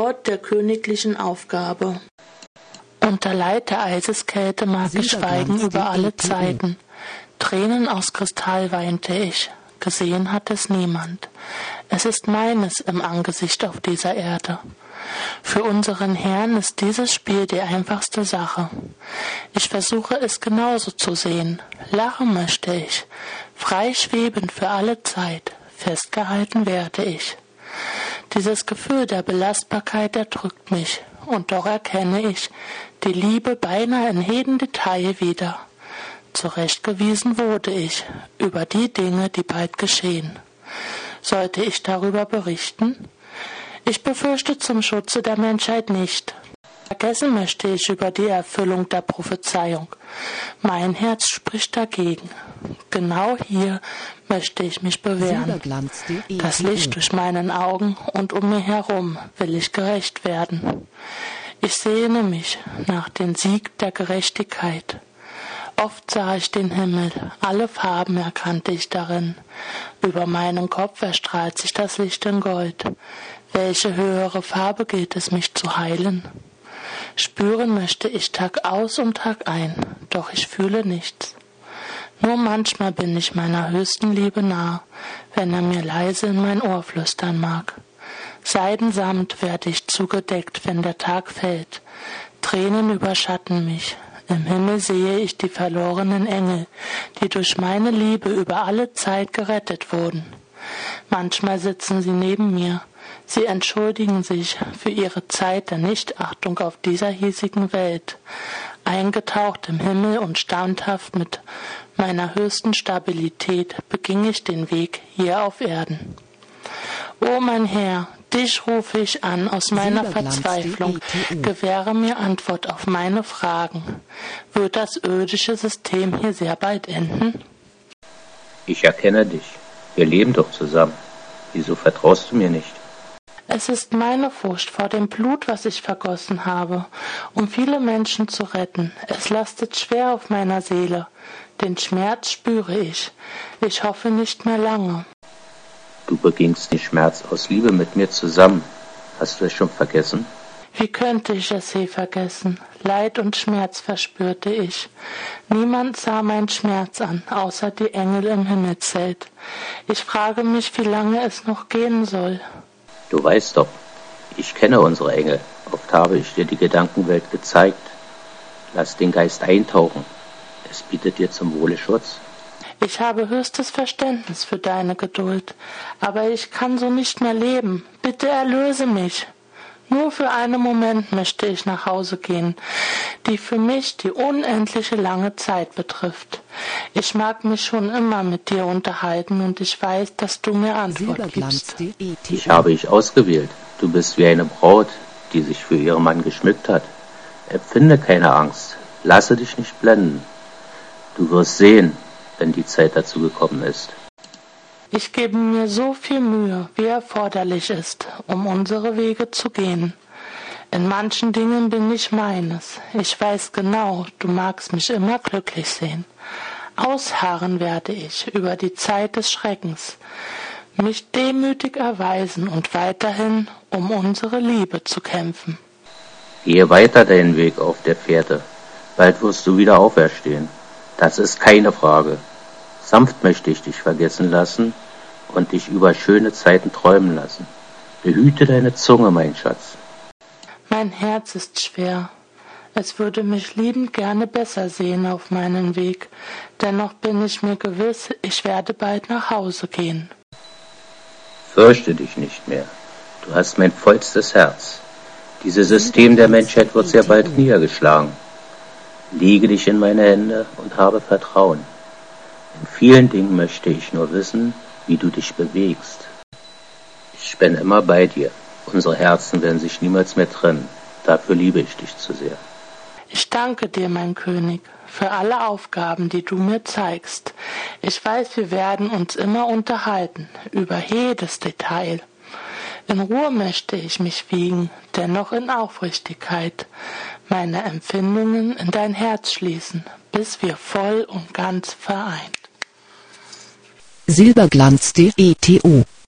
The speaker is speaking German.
Ort der königlichen Aufgabe. Unter Leid der Eiseskälte mag ich schweigen über alle Zeiten. Tränen aus Kristall weinte ich, gesehen hat es niemand. Es ist meines im Angesicht auf dieser Erde. Für unseren Herrn ist dieses Spiel die einfachste Sache. Ich versuche es genauso zu sehen. Lachen möchte ich, frei schwebend für alle Zeit, festgehalten werde ich. Dieses Gefühl der Belastbarkeit erdrückt mich, und doch erkenne ich die Liebe beinahe in jedem Detail wieder. Zurechtgewiesen wurde ich über die Dinge, die bald geschehen. Sollte ich darüber berichten? Ich befürchte zum Schutze der Menschheit nicht. Vergessen möchte ich über die Erfüllung der Prophezeiung. Mein Herz spricht dagegen. Genau hier möchte ich mich bewähren. Das Licht durch meinen Augen und um mir herum will ich gerecht werden. Ich sehne mich nach dem Sieg der Gerechtigkeit. Oft sah ich den Himmel, alle Farben erkannte ich darin. Über meinen Kopf erstrahlt sich das Licht in Gold. Welche höhere Farbe gilt es, mich zu heilen? Spüren möchte ich Tag aus und Tag ein, doch ich fühle nichts. Nur manchmal bin ich meiner höchsten Liebe nah, wenn er mir leise in mein Ohr flüstern mag. Seidensamt werde ich zugedeckt, wenn der Tag fällt. Tränen überschatten mich. Im Himmel sehe ich die verlorenen Engel, die durch meine Liebe über alle Zeit gerettet wurden. Manchmal sitzen sie neben mir. Sie entschuldigen sich für ihre Zeit der Nichtachtung auf dieser hiesigen Welt. Eingetaucht im Himmel und standhaft mit meiner höchsten Stabilität beging ich den Weg hier auf Erden. O mein Herr, dich rufe ich an aus meiner Verzweiflung, gewähre mir Antwort auf meine Fragen. Wird das irdische System hier sehr bald enden? Ich erkenne dich. Wir leben doch zusammen. Wieso vertraust du mir nicht? Es ist meine Furcht vor dem Blut, was ich vergossen habe, um viele Menschen zu retten. Es lastet schwer auf meiner Seele. Den Schmerz spüre ich. Ich hoffe nicht mehr lange. Du begingst den Schmerz aus Liebe mit mir zusammen. Hast du es schon vergessen? Wie könnte ich es je vergessen? Leid und Schmerz verspürte ich. Niemand sah meinen Schmerz an, außer die Engel im Himmelszelt. Ich frage mich, wie lange es noch gehen soll. Du weißt doch, ich kenne unsere Engel. Oft habe ich dir die Gedankenwelt gezeigt. Lass den Geist eintauchen. Es bietet dir zum Wohle Schutz. Ich habe höchstes Verständnis für deine Geduld, aber ich kann so nicht mehr leben. Bitte erlöse mich. Nur für einen Moment möchte ich nach Hause gehen, die für mich die unendliche lange Zeit betrifft. Ich mag mich schon immer mit dir unterhalten und ich weiß, dass du mir Antwort gibst. Dich habe ich ausgewählt. Du bist wie eine Braut, die sich für ihren Mann geschmückt hat. Empfinde keine Angst. Lasse dich nicht blenden. Du wirst sehen, wenn die Zeit dazu gekommen ist. Ich gebe mir so viel Mühe, wie erforderlich ist, um unsere Wege zu gehen. In manchen Dingen bin ich meines. Ich weiß genau, du magst mich immer glücklich sehen. Ausharren werde ich über die Zeit des Schreckens, mich demütig erweisen und weiterhin um unsere Liebe zu kämpfen. Gehe weiter deinen Weg auf der Fährte. Bald wirst du wieder auferstehen. Das ist keine Frage. Sanft möchte ich dich vergessen lassen und dich über schöne Zeiten träumen lassen. Behüte deine Zunge, mein Schatz. Mein Herz ist schwer. Es würde mich liebend gerne besser sehen auf meinen Weg. Dennoch bin ich mir gewiss, ich werde bald nach Hause gehen. Fürchte dich nicht mehr. Du hast mein vollstes Herz. Dieses System der Menschheit wird sehr bald niedergeschlagen. Lege dich in meine Hände und habe Vertrauen. In vielen Dingen möchte ich nur wissen, wie du dich bewegst. Ich bin immer bei dir. Unsere Herzen werden sich niemals mehr trennen. Dafür liebe ich dich zu sehr. Ich danke dir, mein König, für alle Aufgaben, die du mir zeigst. Ich weiß, wir werden uns immer unterhalten, über jedes Detail. In Ruhe möchte ich mich wiegen, dennoch in Aufrichtigkeit, meine Empfindungen in dein Herz schließen, bis wir voll und ganz vereint. Silberglanz.de